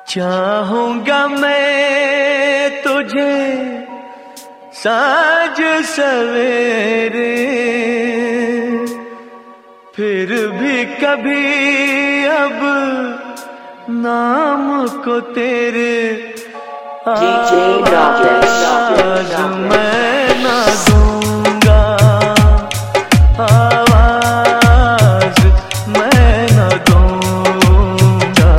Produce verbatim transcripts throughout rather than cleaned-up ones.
चाहूंगा मैं तुझे साँझ सवेरे, फिर भी कभी अब नाम को तेरे आवाज मैं ना दूंगा, आवाज मैं ना दूंगा।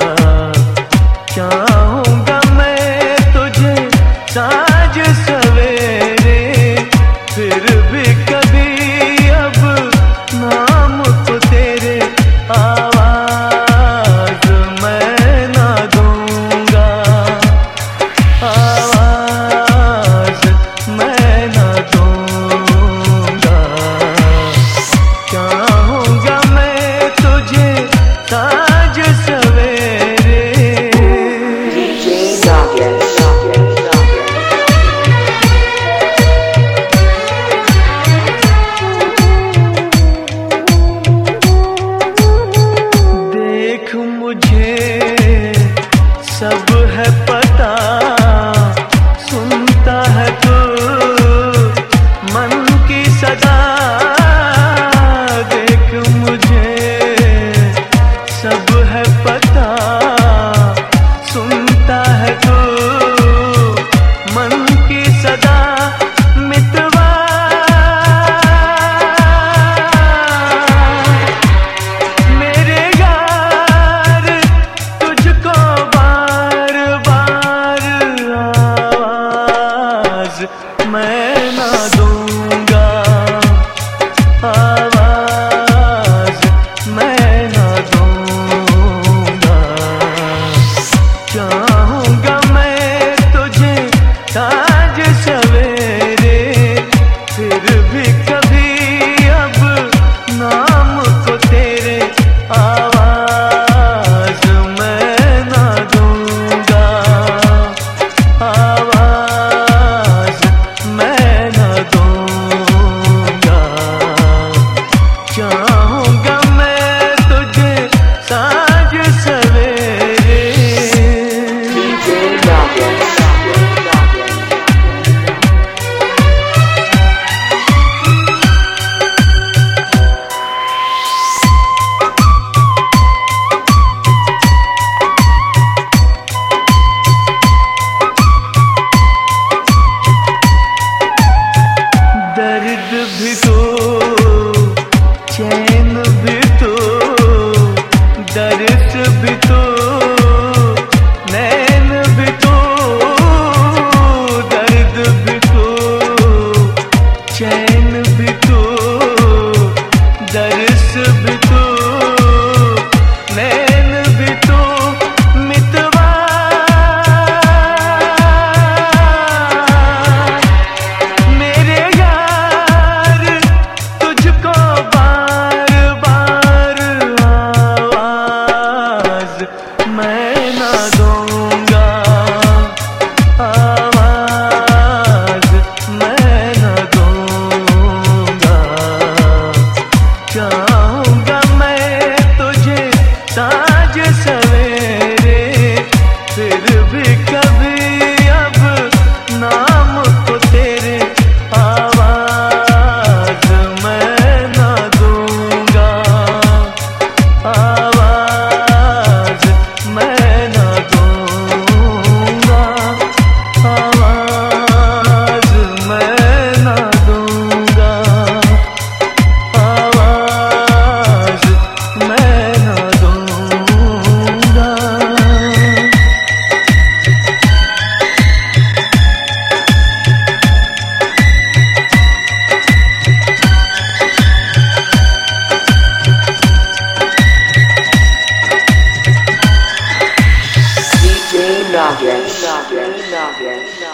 चाहूंगा मैं तुझे साँझ सवेरे, फिर भी कभी अब नाम को तेरे आवाज मैं ना दूंगा, आवाज मैं ना दूंगा। चाहूंगा मैं तुझे साँझ सवेरे। देख मुझे सब है पता, सुनता है तू मन की सदा। देख मुझे सब है पता, सुनता है तू मन की सदा। मितवा मेरे यार तुझको बार बार आवाज मैं ना दूंगा, आवाज मैं ना दूंगा। चाहूंगा मैं तुझे साँझ सवेरे, फिर भी कभी अब नाम को तेरे आवाज मैं ना दूंगा, आवाज मैं ना दूंगा। चाहूंगा मैं तुझे साँझ सवेरे। दर्द भी तो चैन भी तो, दर्द भी तो नैन भी तो। दर्द भी तो चैन भी तो, दर्द भी तो नैन भी तो। मितवा मेरे यार तुझको बार बार आवाज मैं ना दूंगा, आवाज मैं ना दूंगा। चाहूंगा मैं तुझे साँझ सवेरे, फिर भी कभी अब नाम को तेरे आवाज मैं ना दूंगा, आवाज मैं ना दूंगा, आवाज मैं ना दूंगा, आवाज मैं ना दूंगा। D J Nugget.